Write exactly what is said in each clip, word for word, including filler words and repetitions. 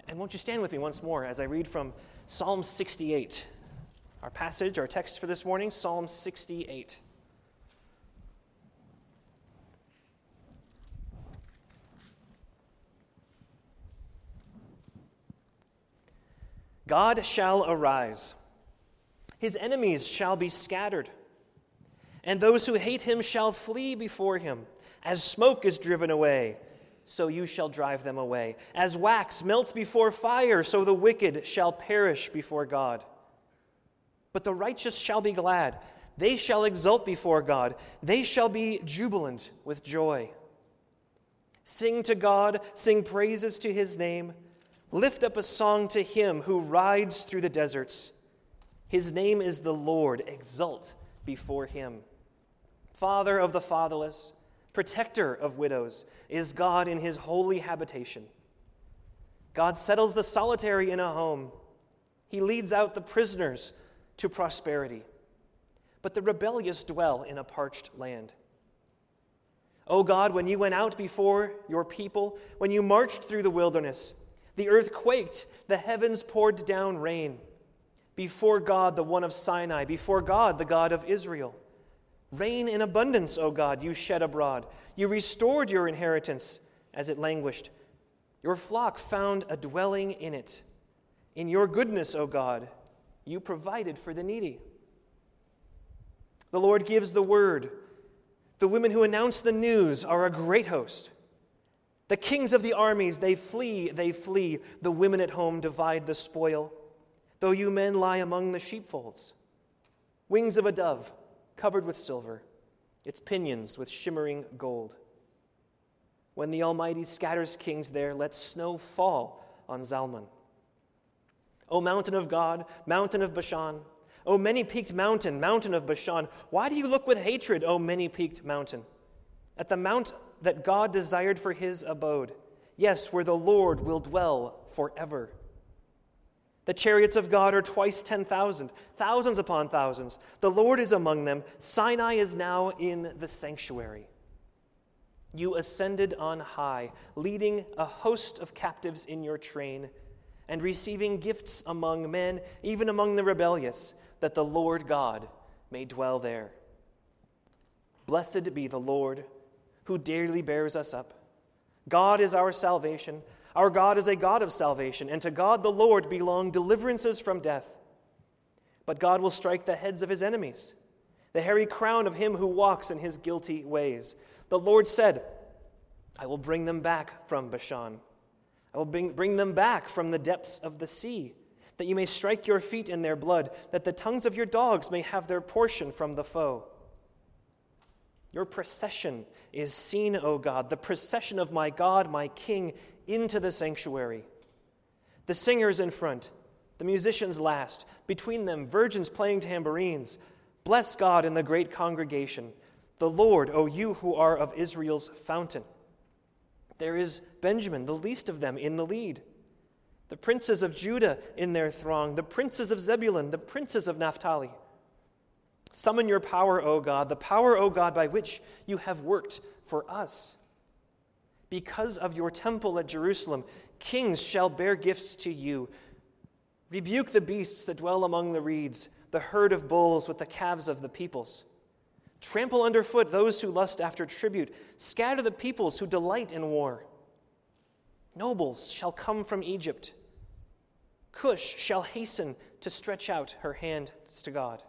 And won't you stand with me once more as I read from Psalm sixty-eight. Our passage, our text for this morning, Psalm sixty-eight. God shall arise. His enemies shall be scattered, and those who hate him shall flee before him. As smoke is driven away, so you shall drive them away. As wax melts before fire, so the wicked shall perish before God. But the righteous shall be glad. They shall exult before God. They shall be jubilant with joy. Sing to God, sing praises to his name. Lift up a song to him who rides through the deserts. His name is the Lord. Exult before him. Father of the fatherless, protector of widows, is God in his holy habitation. God settles the solitary in a home. He leads out the prisoners to prosperity. But the rebellious dwell in a parched land. O God, when you went out before your people, when you marched through the wilderness, the earth quaked, the heavens poured down rain. Before God, the one of Sinai, before God, the God of Israel. Rain in abundance, O God, you shed abroad. You restored your inheritance as it languished. Your flock found a dwelling in it. In your goodness, O God, you provided for the needy. The Lord gives the word. The women who announce the news are a great host. The kings of the armies, they flee, they flee. The women at home divide the spoil. Though you men lie among the sheepfolds. Wings of a dove, covered with silver, its pinions with shimmering gold. When the Almighty scatters kings there, let snow fall on Zalman. O mountain of God, mountain of Bashan, O many-peaked mountain, mountain of Bashan, why do you look with hatred, O many-peaked mountain? At the mount that God desired for his abode, yes, where the Lord will dwell forever. The chariots of God are twice ten thousand, thousands upon thousands. The Lord is among them. Sinai is now in the sanctuary. You ascended on high, leading a host of captives in your train, and receiving gifts among men, even among the rebellious, that the Lord God may dwell there. Blessed be the Lord, who daily bears us up. God is our salvation. Our God is a God of salvation, and to God the Lord belong deliverances from death. But God will strike the heads of his enemies, the hairy crown of him who walks in his guilty ways. The Lord said, I will bring them back from Bashan. I will bring, bring them back from the depths of the sea, that you may strike your feet in their blood, that the tongues of your dogs may have their portion from the foe. Your procession is seen, O God, the procession of my God, my King, into the sanctuary. The singers in front, the musicians last, between them virgins playing tambourines. Bless God in the great congregation, the Lord, O you who are of Israel's fountain. There is Benjamin, the least of them, in the lead. The princes of Judah in their throng, the princes of Zebulun, the princes of Naphtali. Summon your power, O God, the power, O God, by which you have worked for us. Because of your temple at Jerusalem, kings shall bear gifts to you. Rebuke the beasts that dwell among the reeds, the herd of bulls with the calves of the peoples. Trample underfoot those who lust after tribute. Scatter the peoples who delight in war. Nobles shall come from Egypt. Cush shall hasten to stretch out her hands to God.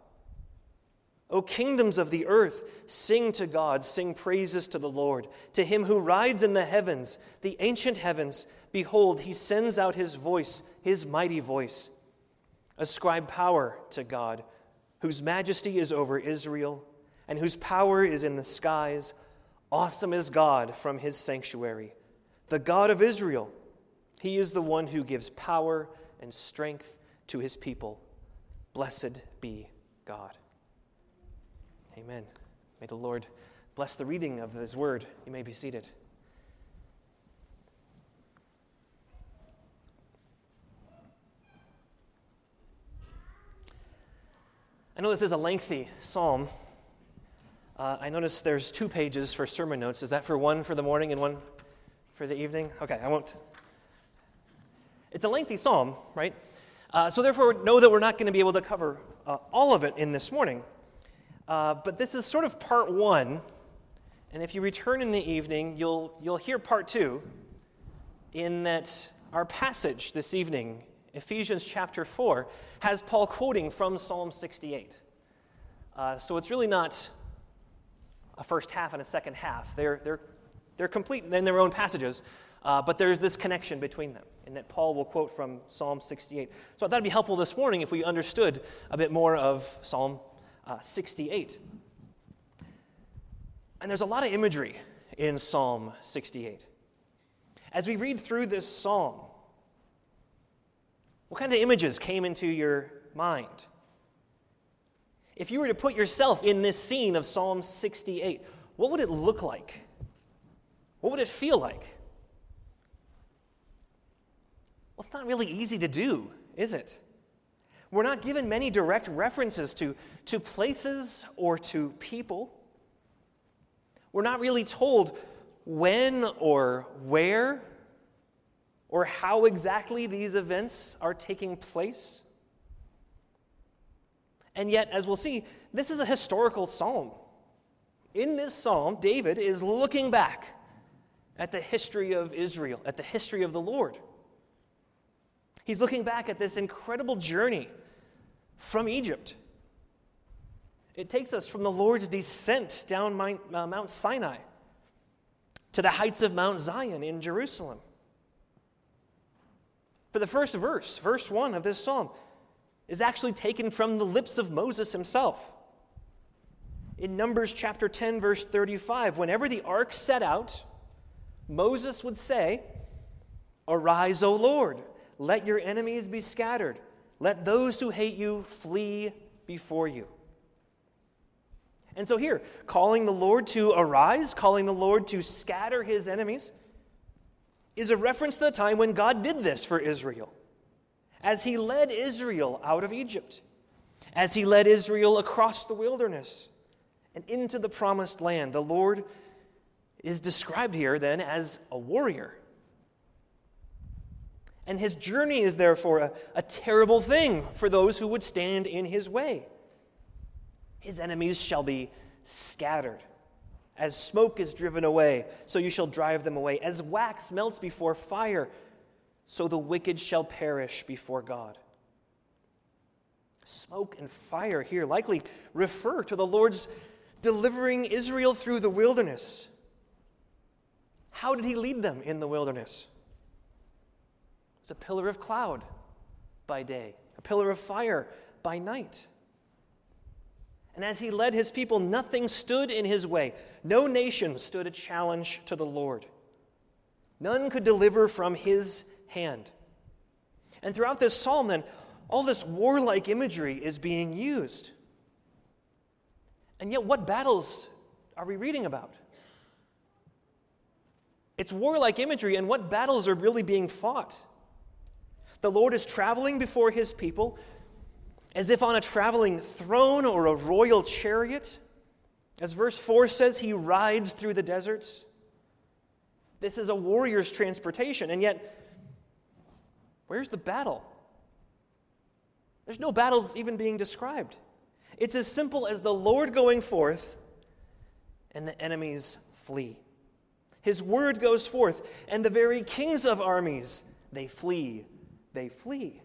O kingdoms of the earth, sing to God, sing praises to the Lord, to him who rides in the heavens, the ancient heavens. Behold, he sends out his voice, his mighty voice. Ascribe power to God, whose majesty is over Israel, and whose power is in the skies. Awesome is God from his sanctuary, the God of Israel. He is the one who gives power and strength to his people. Blessed be God. Amen. May the Lord bless the reading of his word. You may be seated. I know this is a lengthy psalm. Uh, I notice there's two pages for sermon notes. Is that for one for the morning and one for the evening? Okay, I won't. It's It's a lengthy psalm, right? Uh, so therefore, know that we're not going to be able to cover uh, all of it in this morning. Uh, but this is sort of part one, and if you return in the evening, you'll you'll hear part two, in that our passage this evening, Ephesians chapter four, has Paul quoting from Psalm sixty-eight. Uh, so it's really not a first half and a second half. They're they're they're complete in their own passages, uh, but there's this connection between them, in that Paul will quote from Psalm sixty-eight. So I thought it'd be helpful this morning if we understood a bit more of Psalm uh, sixty-eight. And there's a lot of imagery in Psalm sixty-eight. As we read through this psalm, what kind of images came into your mind? If you were to put yourself in this scene of Psalm sixty-eight, what would it look like? What would it feel like? Well, it's not really easy to do, is it? We're not given many direct references to, to places or to people. We're not really told when or where or how exactly these events are taking place. And yet, as we'll see, this is a historical psalm. In this psalm, David is looking back at the history of Israel, at the history of the Lord. He's looking back at this incredible journey from Egypt. It takes us from the Lord's descent down Mount Sinai to the heights of Mount Zion in Jerusalem. For the first verse, verse one of this psalm, is actually taken from the lips of Moses himself. In Numbers chapter ten, verse thirty-five, whenever the ark set out, Moses would say, "Arise, O Lord, let your enemies be scattered. Let those who hate you flee before you." And so here, calling the Lord to arise, calling the Lord to scatter his enemies, is a reference to the time when God did this for Israel, as he led Israel out of Egypt, as he led Israel across the wilderness and into the promised land. The Lord is described here then as a warrior. And his journey is therefore a, a terrible thing for those who would stand in his way. His enemies shall be scattered. As smoke is driven away, so you shall drive them away. As wax melts before fire, so the wicked shall perish before God. Smoke and fire here likely refer to the Lord's delivering Israel through the wilderness. How did he lead them in the wilderness? It's a pillar of cloud by day, a pillar of fire by night. And as he led his people, nothing stood in his way. No nation stood a challenge to the Lord. None could deliver from his hand. And throughout this psalm, then, all this warlike imagery is being used. And yet, what battles are we reading about? It's warlike imagery, and what battles are really being fought? The Lord is traveling before his people as if on a traveling throne or a royal chariot. As verse four says, he rides through the deserts. This is a warrior's transportation, and yet, where's the battle? There's no battles even being described. It's as simple as the Lord going forth and the enemies flee. His word goes forth, and the very kings of armies, they flee, they flee.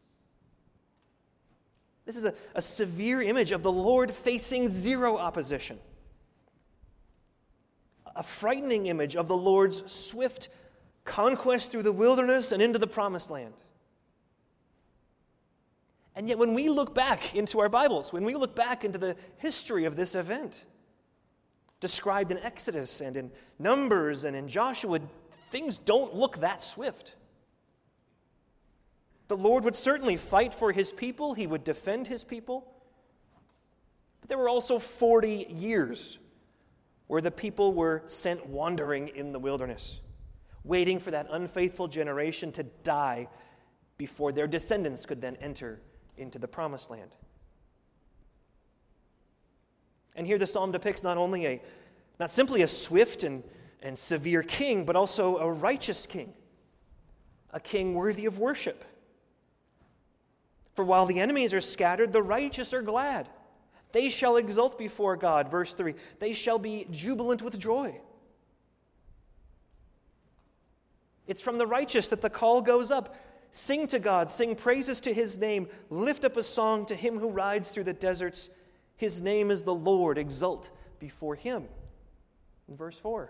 This is a, a severe image of the Lord facing zero opposition. A frightening image of the Lord's swift conquest through the wilderness and into the promised land. And yet when we look back into our Bibles, when we look back into the history of this event, described in Exodus and in Numbers and in Joshua, things don't look that swift. The Lord would certainly fight for his people. He would defend his people. But there were also forty years where the people were sent wandering in the wilderness, waiting for that unfaithful generation to die before their descendants could then enter into the promised land. And here the psalm depicts not only a, not simply a swift and, and severe king, but also a righteous king. a king worthy of worship. For while the enemies are scattered, the righteous are glad. They shall exult before God. Verse three, they shall be jubilant with joy. It's from the righteous that the call goes up. Sing to God, sing praises to his name. Lift up a song to him who rides through the deserts. His name is the Lord. Exult before him. In verse four.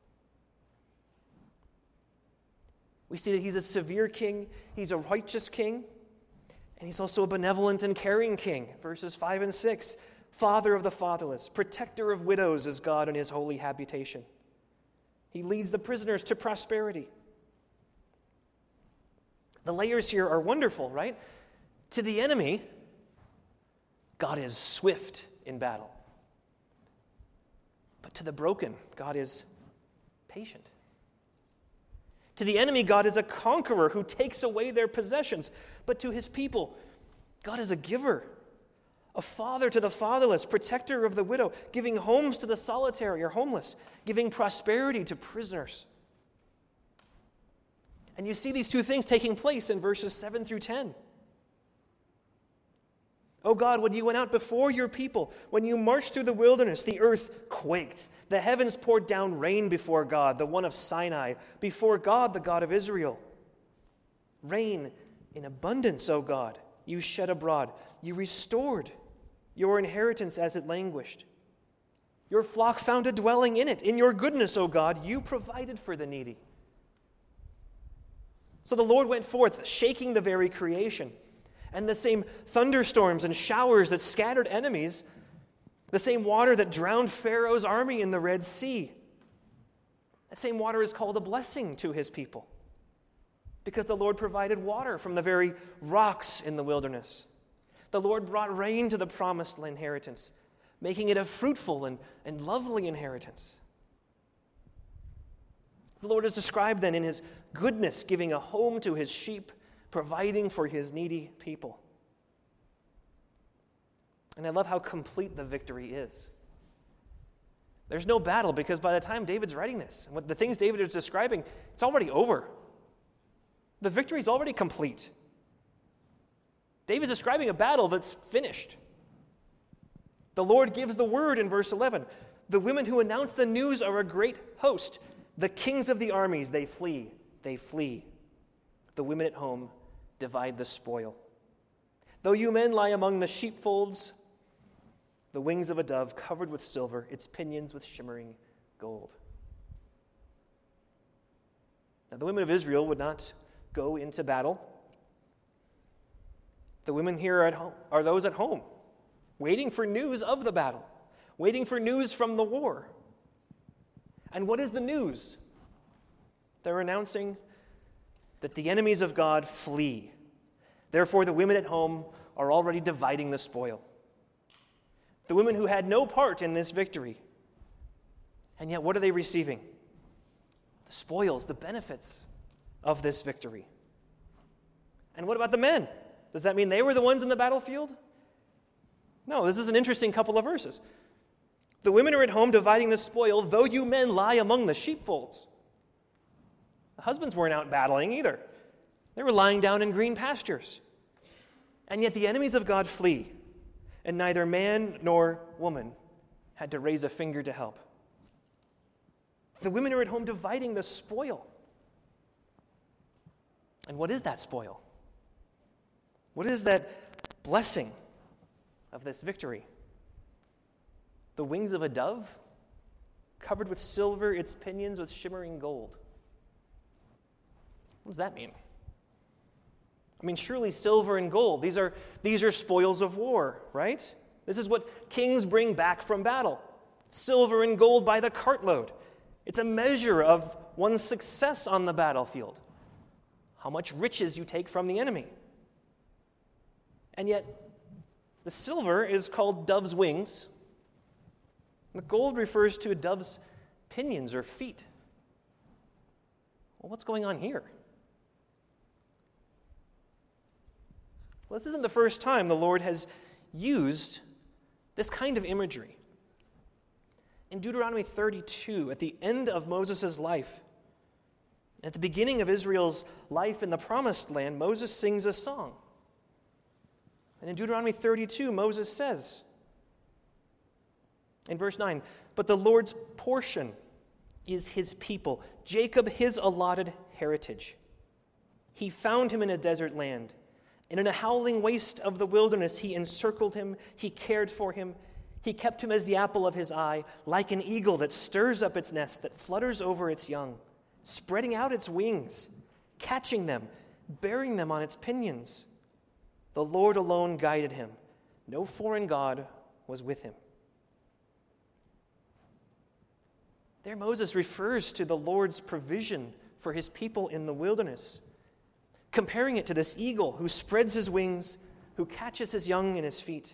We see that he's a severe king. He's a righteous king. And he's also a benevolent and caring king. Verses five and six. Father of the fatherless, protector of widows is God in his holy habitation. He leads the prisoners to prosperity. The layers here are wonderful, right? To the enemy, God is swift in battle. But to the broken, God is patient. To the enemy, God is a conqueror who takes away their possessions. But to his people, God is a giver, a father to the fatherless, protector of the widow, giving homes to the solitary or homeless, giving prosperity to prisoners. And you see these two things taking place in verses seven through ten. Oh God, when you went out before your people, when you marched through the wilderness, the earth quaked. The heavens poured down rain before God, the one of Sinai, before God, the God of Israel. Rain in abundance, O God, you shed abroad. You restored your inheritance as it languished. Your flock found a dwelling in it. In your goodness, O God, you provided for the needy. So the Lord went forth, shaking the very creation. And the same thunderstorms and showers that scattered enemies, the same water that drowned Pharaoh's army in the Red Sea, that same water is called a blessing to his people, because the Lord provided water from the very rocks in the wilderness. The Lord brought rain to the promised inheritance, making it a fruitful and, and lovely inheritance. The Lord is described then in his goodness, giving a home to his sheep, providing for his needy people. And I love how complete the victory is. There's no battle, because by the time David's writing this, and what the things David is describing, it's already over. The victory is already complete. David's describing a battle that's finished. The Lord gives the word in verse eleven. The women who announce the news are a great host. The kings of the armies, they flee, they flee. The women at home divide the spoil. Though you men lie among the sheepfolds, the wings of a dove covered with silver, its pinions with shimmering gold. Now, the women of Israel would not go into battle. The women here are, at home, are those at home, waiting for news of the battle, waiting for news from the war. And what is the news? They're announcing that the enemies of God flee. Therefore, the women at home are already dividing the spoil. The women who had no part in this victory. And yet, what are they receiving? The spoils, the benefits of this victory. And what about the men? Does that mean they were the ones in the battlefield? No, this is an interesting couple of verses. The women are at home dividing the spoil, though you men lie among the sheepfolds. The husbands weren't out battling either. They were lying down in green pastures. And yet the enemies of God flee, and neither man nor woman had to raise a finger to help. The women are at home dividing the spoil. And what is that spoil? What is that blessing of this victory? The wings of a dove, covered with silver, its pinions with shimmering gold. What does that mean? I mean, surely silver and gold, these are, these are spoils of war, right? This is what kings bring back from battle. Silver and gold by the cartload. It's a measure of one's success on the battlefield. How much riches you take from the enemy. And yet, the silver is called dove's wings. The gold refers to a dove's pinions or feet. Well, what's going on here? Well, this isn't the first time the Lord has used this kind of imagery. In Deuteronomy thirty-two, at the end of Moses' life, At the beginning of Israel's life in the Promised Land, Moses sings a song. And in Deuteronomy thirty-two, Moses says, in verse nine, "But the Lord's portion is his people, Jacob his allotted heritage. He found him in a desert land, and in a howling waste of the wilderness he encircled him, he cared for him, he kept him as the apple of his eye, like an eagle that stirs up its nest, that flutters over its young, spreading out its wings, catching them, bearing them on its pinions. The Lord alone guided him. No foreign god was with him." There Moses refers to the Lord's provision for his people in the wilderness, comparing it to this eagle who spreads his wings, who catches his young in his feet.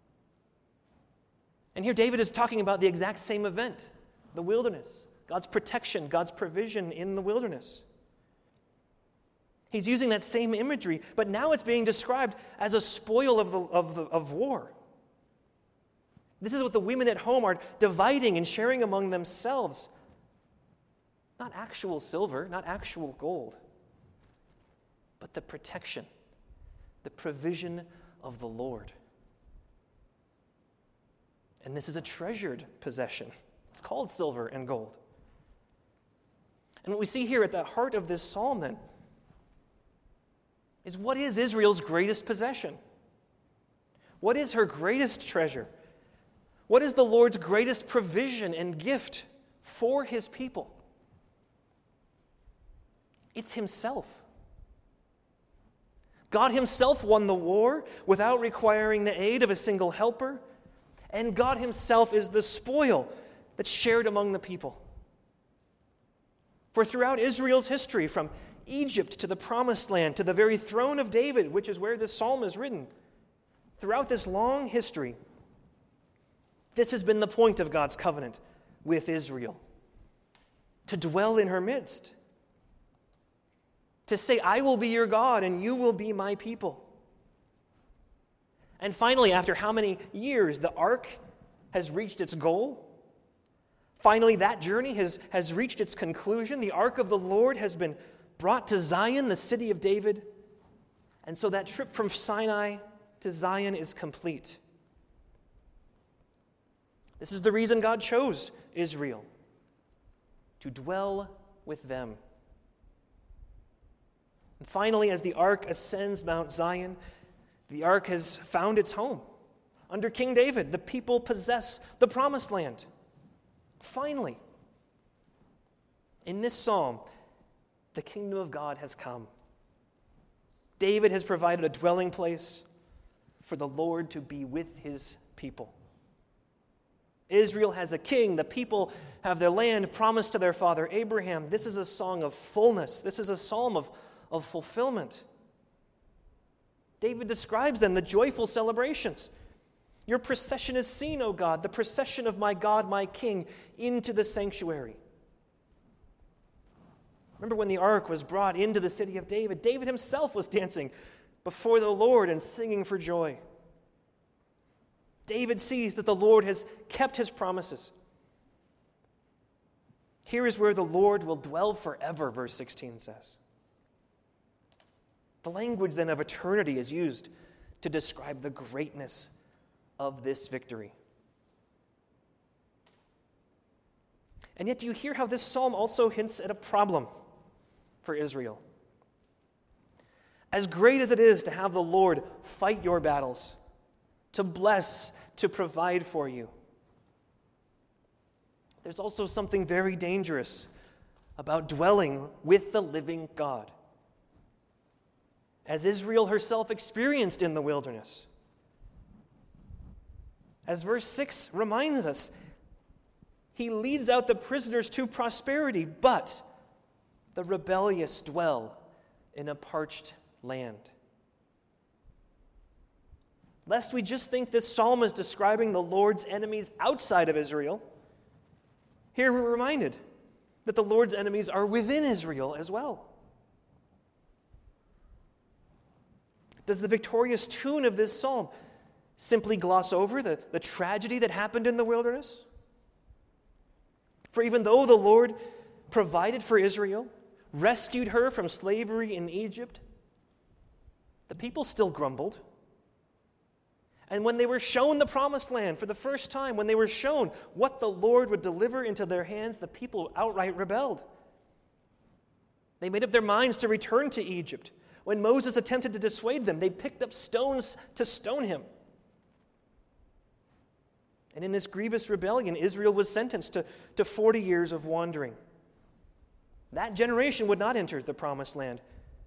And here David is talking about the exact same event, the wilderness, God's protection, God's provision in the wilderness. He's using that same imagery, but now it's being described as a spoil of, the, of, the, of war. This is what the women at home are dividing and sharing among themselves. Not actual silver, not actual gold, but the protection, the provision of the Lord. And this is a treasured possession. It's called silver and gold. And what we see here at the heart of this psalm, then, is what is Israel's greatest possession? What is her greatest treasure? What is the Lord's greatest provision and gift for his people? It's himself. God himself won the war without requiring the aid of a single helper, and God himself is the spoil that's shared among the people. For throughout Israel's history, from Egypt to the Promised Land, to the very throne of David, which is where this psalm is written, throughout this long history, this has been the point of God's covenant with Israel, to dwell in her midst, to say, "I will be your God and you will be my people." And finally, after how many years, the ark has reached its goal. Finally, that journey has, has reached its conclusion. The ark of the Lord has been brought to Zion, the city of David. And so that trip from Sinai to Zion is complete. This is the reason God chose Israel, to dwell with them. And finally, as the ark ascends Mount Zion, the ark has found its home. Under King David, the people possess the Promised Land. Finally, in this psalm, the kingdom of God has come. David has provided a dwelling place for the Lord to be with his people. Israel has a king. The people have their land promised to their father Abraham. This is a song of fullness. This is a psalm of, of fulfillment. David describes then the joyful celebrations. Your procession is seen, O God, the procession of my God, my King, into the sanctuary. Remember when the ark was brought into the city of David, David himself was dancing before the Lord and singing for joy. David sees that the Lord has kept his promises. Here is where the Lord will dwell forever, verse sixteen says. The language then of eternity is used to describe the greatness of this victory. And yet, do you hear how this psalm also hints at a problem for Israel? As great as it is to have the Lord fight your battles, to bless, to provide for you, there's also something very dangerous about dwelling with the living God, as Israel herself experienced in the wilderness. As verse six reminds us, he leads out the prisoners to prosperity, but the rebellious dwell in a parched land. Lest we just think this psalm is describing the Lord's enemies outside of Israel, here we're reminded that the Lord's enemies are within Israel as well. Does the victorious tune of this psalm simply gloss over the, the tragedy that happened in the wilderness? For even though the Lord provided for Israel, rescued her from slavery in Egypt, the people still grumbled. And when they were shown the promised land for the first time, when they were shown what the Lord would deliver into their hands, the people outright rebelled. They made up their minds to return to Egypt. When Moses attempted to dissuade them, they picked up stones to stone him. And in this grievous rebellion, Israel was sentenced to, to forty years of wandering. That generation would not enter the promised land.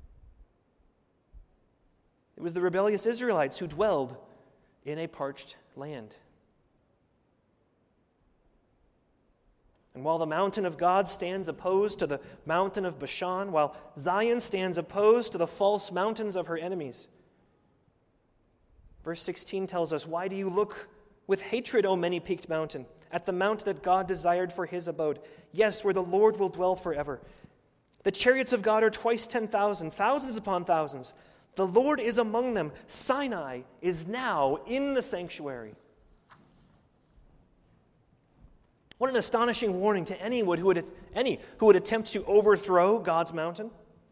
It was the rebellious Israelites who dwelled in a parched land. And while the mountain of God stands opposed to the mountain of Bashan, while Zion stands opposed to the false mountains of her enemies, verse sixteen tells us, "Why do you look with hatred, O many-peaked mountain, at the mount that God desired for his abode? Yes, where the Lord will dwell forever. The chariots of God are twice ten thousand, thousands upon thousands. The Lord is among them. Sinai is now in the sanctuary." What an astonishing warning to anyone who would, any who would attempt to overthrow God's mountain.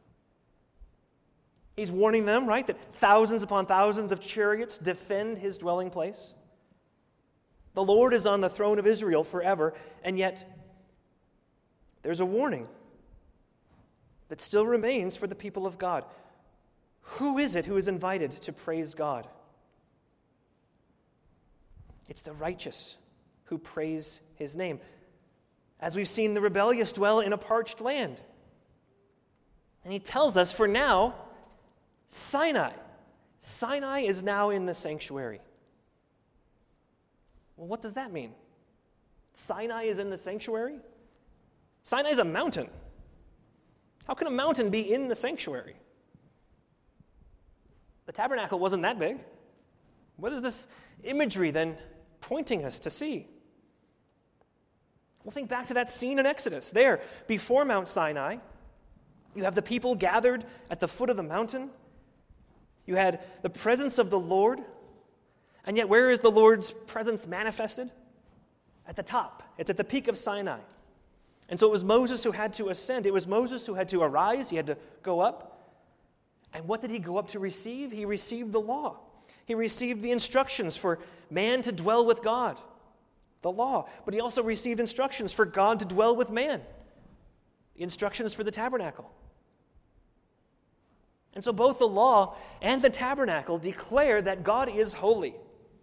He's warning them, right, that thousands upon thousands of chariots defend his dwelling place. The Lord is on the throne of Israel forever, and yet there's a warning that still remains for the people of God. Who is it who is invited to praise God? It's the righteous who praise his name. As we've seen, the rebellious dwell in a parched land. And he tells us, for now, Sinai. Sinai is now in the sanctuary. Well, what does that mean? Sinai is in the sanctuary? Sinai is a mountain. How can a mountain be in the sanctuary? The tabernacle wasn't that big. What is this imagery then pointing us to see? Well, think back to that scene in Exodus. There, before Mount Sinai, you have the people gathered at the foot of the mountain. You had the presence of the Lord. And yet, where is the Lord's presence manifested? At the top. It's at the peak of Sinai. And so it was Moses who had to ascend. It was Moses who had to arise. He had to go up. And what did he go up to receive? He received the law. He received the instructions for man to dwell with God, the law. But he also received instructions for God to dwell with man, the instructions for the tabernacle. And so both the law and the tabernacle declare that God is holy.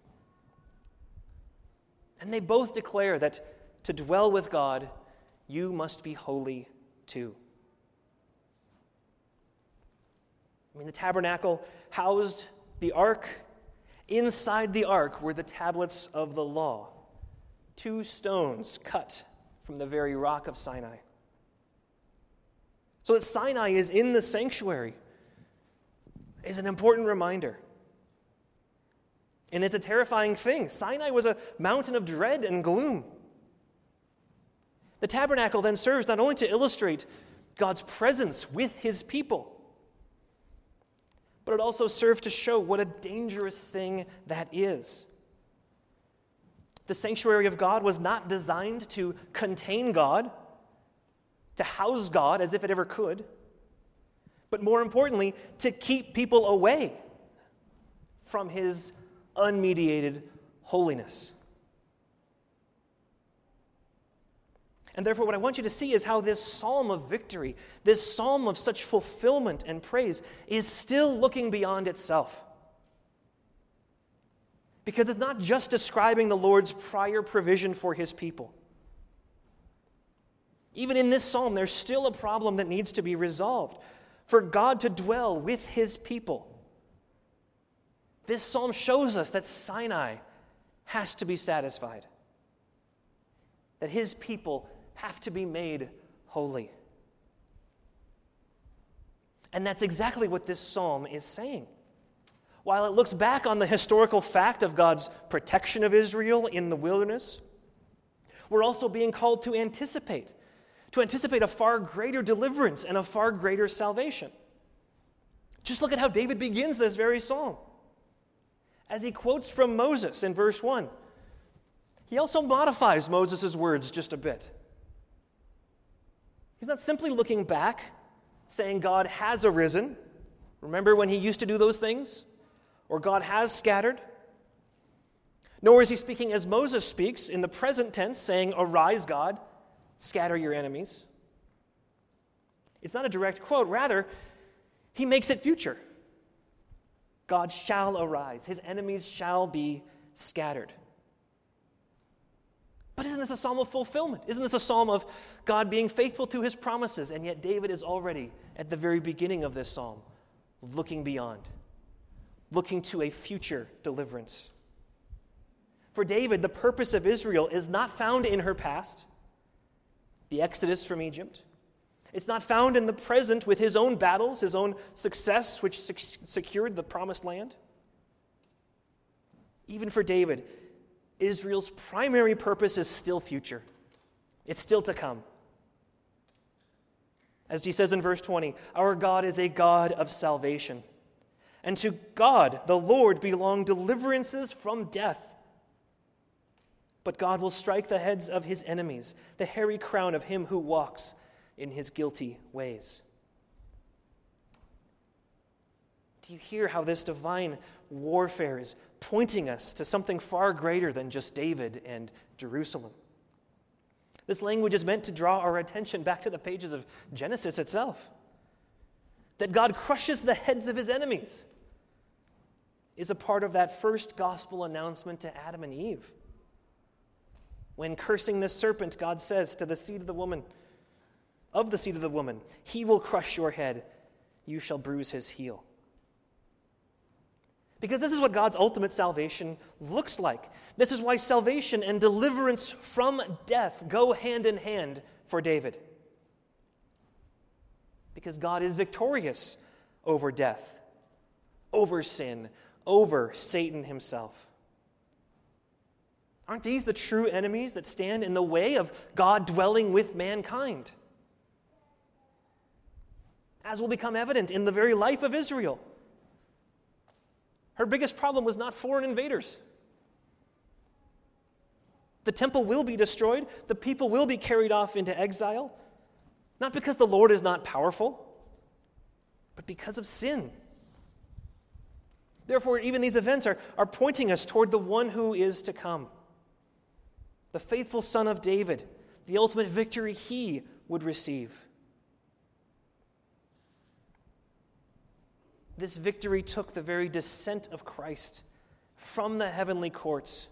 And they both declare that to dwell with God, you must be holy too. I mean, the tabernacle housed the ark. Inside the ark were the tablets of the law, two stones cut from the very rock of Sinai. So that Sinai is in the sanctuary is an important reminder. And it's a terrifying thing. Sinai was a mountain of dread and gloom. The tabernacle then serves not only to illustrate God's presence with his people, but it also served to show what a dangerous thing that is. The sanctuary of God was not designed to contain God, to house God as if it ever could, but more importantly, to keep people away from his unmediated holiness. And therefore, what I want you to see is how this psalm of victory, this psalm of such fulfillment and praise, is still looking beyond itself. Because it's not just describing the Lord's prior provision for his people. Even in this psalm, there's still a problem that needs to be resolved. For God to dwell with his people. This psalm shows us that Sinai has to be satisfied. That his people have to be made holy. And that's exactly what this psalm is saying. While it looks back on the historical fact of God's protection of Israel in the wilderness, we're also being called to anticipate, to anticipate a far greater deliverance and a far greater salvation. Just look at how David begins this very psalm. As he quotes from Moses in verse one, he also modifies Moses' words just a bit. He's not simply looking back saying God has arisen. Remember when he used to do those things? Or God has scattered. Nor is he speaking as Moses speaks in the present tense, saying, "Arise, God, scatter your enemies." It's not a direct quote. Rather, he makes it future. God shall arise. His enemies shall be scattered. But isn't this a psalm of fulfillment? Isn't this a psalm of God being faithful to his promises? And yet David is already at the very beginning of this psalm, looking beyond, looking to a future deliverance. For David, the purpose of Israel is not found in her past, the exodus from Egypt. It's not found in the present with his own battles, his own success, which sec- secured the promised land. Even for David, Israel's primary purpose is still future. It's still to come. As he says in verse twenty, our God is a God of salvation. And to God, the Lord, belong deliverances from death. But God will strike the heads of his enemies, the hairy crown of him who walks in his guilty ways. Do you hear how this divine warfare is pointing us to something far greater than just David and Jerusalem? This language is meant to draw our attention back to the pages of Genesis itself. That God crushes the heads of his enemies is a part of that first gospel announcement to Adam and Eve. When cursing the serpent, God says to the seed of the woman, of the seed of the woman, he will crush your head, you shall bruise his heel. Because this is what God's ultimate salvation looks like. This is why salvation and deliverance from death go hand in hand for David. Because God is victorious over death, over sin, over Satan himself. Aren't these the true enemies that stand in the way of God dwelling with mankind? As will become evident in the very life of Israel. Her biggest problem was not foreign invaders. The temple will be destroyed. The people will be carried off into exile. Not because the Lord is not powerful, but because of sin. Therefore, even these events are, are pointing us toward the one who is to come. The faithful son of David, the ultimate victory he would receive. This victory took the very descent of Christ from the heavenly courts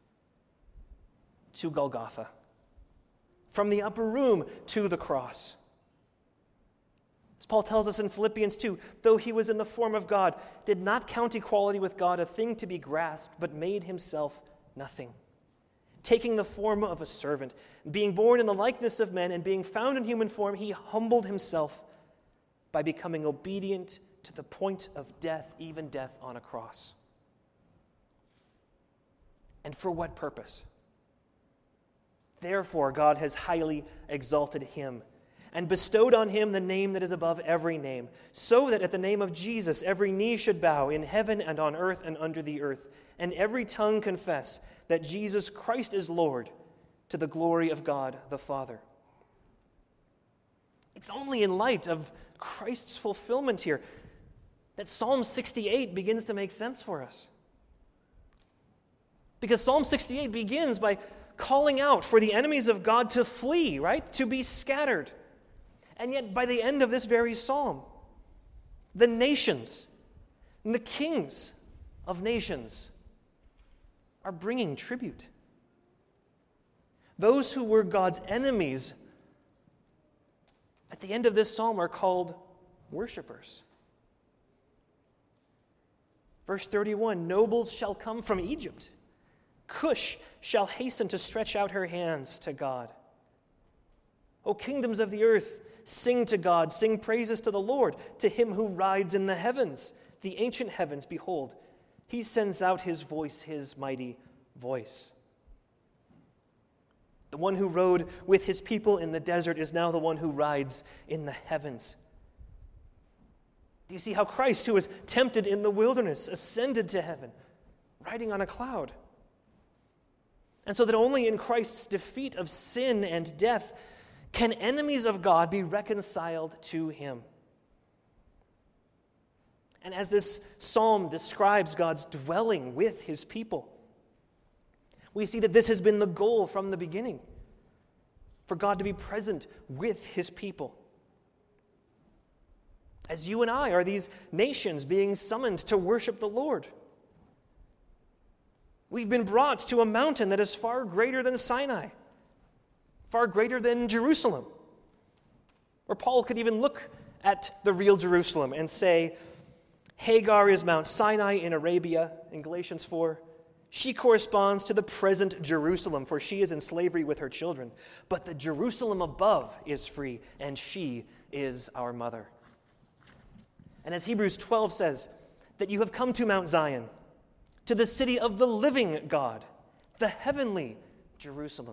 to Golgotha, from the upper room to the cross. As Paul tells us in Philippians two, though he was in the form of God, did not count equality with God a thing to be grasped, but made himself nothing, taking the form of a servant, being born in the likeness of men, and being found in human form, he humbled himself by becoming obedient to the point of death, even death on a cross. And for what purpose? Therefore, God has highly exalted him and bestowed on him the name that is above every name, so that at the name of Jesus every knee should bow in heaven and on earth and under the earth, and every tongue confess that Jesus Christ is Lord, to the glory of God the Father. It's only in light of Christ's fulfillment here that Psalm sixty-eight begins to make sense for us. Because Psalm sixty-eight begins by calling out for the enemies of God to flee, right? To be scattered. And yet by the end of this very psalm, the nations and the kings of nations are bringing tribute. Those who were God's enemies at the end of this psalm are called worshipers. Verse thirty-one, nobles shall come from Egypt. Cush shall hasten to stretch out her hands to God. O kingdoms of the earth, sing to God, sing praises to the Lord, to him who rides in the heavens, the ancient heavens. Behold, he sends out his voice, his mighty voice. The one who rode with his people in the desert is now the one who rides in the heavens. Do you see how Christ, who was tempted in the wilderness, ascended to heaven, riding on a cloud? And so that only in Christ's defeat of sin and death can enemies of God be reconciled to him. And as this psalm describes God's dwelling with his people, we see that this has been the goal from the beginning, for God to be present with his people. As you and I are these nations being summoned to worship the Lord. We've been brought to a mountain that is far greater than Sinai, far greater than Jerusalem. Or Paul could even look at the real Jerusalem and say, Hagar is Mount Sinai in Arabia, in Galatians four. She corresponds to the present Jerusalem, for she is in slavery with her children. But the Jerusalem above is free, and she is our mother. And as Hebrews twelve says, that you have come to Mount Zion, to the city of the living God, the heavenly Jerusalem,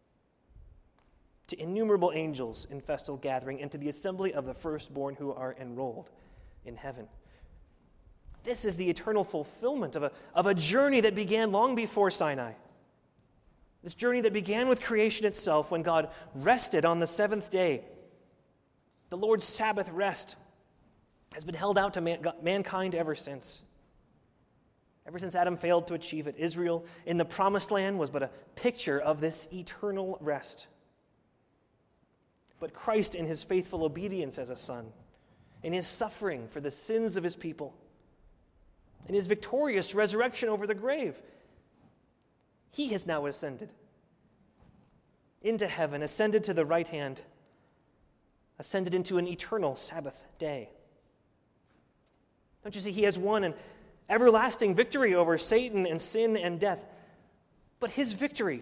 to innumerable angels in festal gathering, and to the assembly of the firstborn who are enrolled in heaven. This is the eternal fulfillment of a, of a journey that began long before Sinai. This journey that began with creation itself when God rested on the seventh day. The Lord's Sabbath rest has been held out to man, mankind ever since. Ever since Adam failed to achieve it, Israel in the promised land was but a picture of this eternal rest. But Christ in his faithful obedience as a son, in his suffering for the sins of his people, in his victorious resurrection over the grave, he has now ascended into heaven, ascended to the right hand, ascended into an eternal Sabbath day. Don't you see, he has won an everlasting victory over Satan and sin and death. But his victory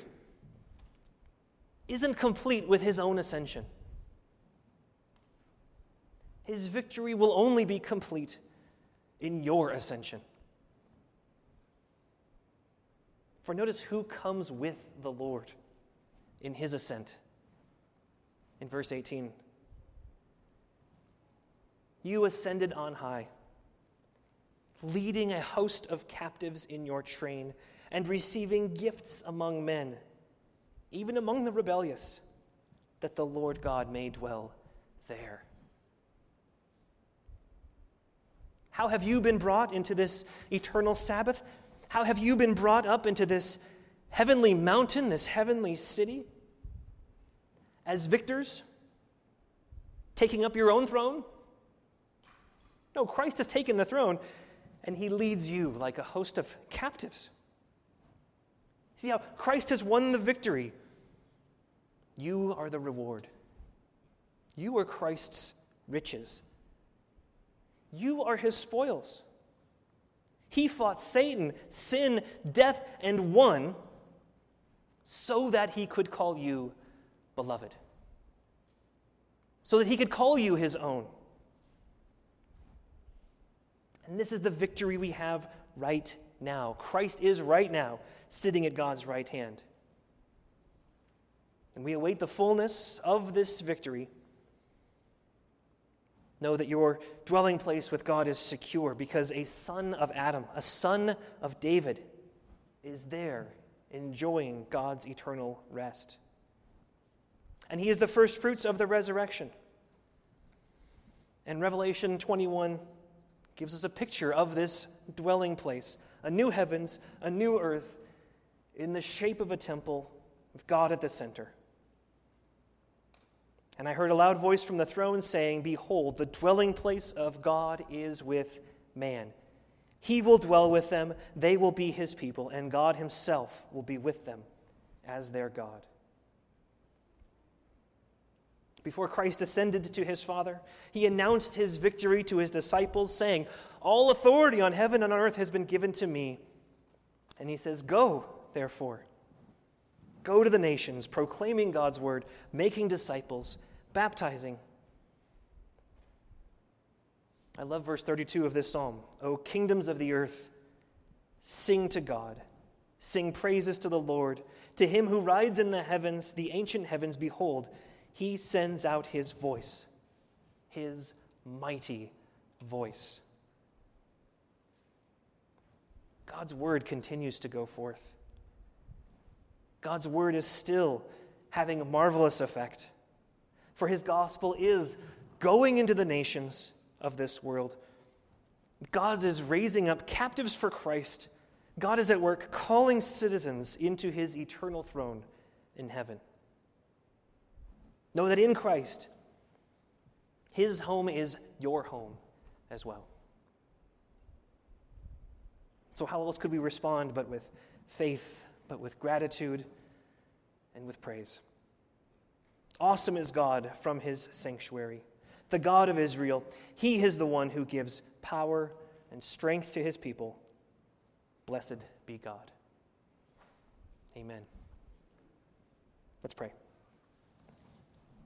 isn't complete with his own ascension. His victory will only be complete in your ascension. For notice who comes with the Lord in his ascent. In verse eighteen, you ascended on high, leading a host of captives in your train, and receiving gifts among men, even among the rebellious, that the Lord God may dwell there. How have you been brought into this eternal Sabbath? How have you been brought up into this heavenly mountain, this heavenly city? As victors, taking up your own throne? No, Christ has taken the throne, and he leads you like a host of captives. See how Christ has won the victory. You are the reward. You are Christ's riches. You are his spoils. He fought Satan, sin, death, and won so that he could call you beloved. So that he could call you his own. And this is the victory we have right now. Christ is right now sitting at God's right hand. And we await the fullness of this victory. Know that your dwelling place with God is secure because a son of Adam, a son of David, is there enjoying God's eternal rest. And he is the first fruits of the resurrection. And Revelation twenty-one gives us a picture of this dwelling place, a new heavens, a new earth, in the shape of a temple with God at the center. And I heard a loud voice from the throne saying, behold, the dwelling place of God is with man. He will dwell with them, they will be his people, and God himself will be with them as their God. Before Christ ascended to his Father, he announced his victory to his disciples, saying, all authority on heaven and on earth has been given to me. And he says, go, therefore. Go to the nations, proclaiming God's word, making disciples, baptizing. I love verse thirty-two of this psalm. O kingdoms of the earth, sing to God. Sing praises to the Lord. To him who rides in the heavens, the ancient heavens, behold, he sends out his voice, his mighty voice. God's word continues to go forth. God's word is still having a marvelous effect. For his gospel is going into the nations of this world, God is raising up captives for Christ. God is at work calling citizens into his eternal throne in heaven. Know that in Christ, his home is your home as well. So how else could we respond but with faith, but with gratitude, and with praise? Awesome is God from his sanctuary, the God of Israel. He is the one who gives power and strength to his people. Blessed be God. Amen. Let's pray.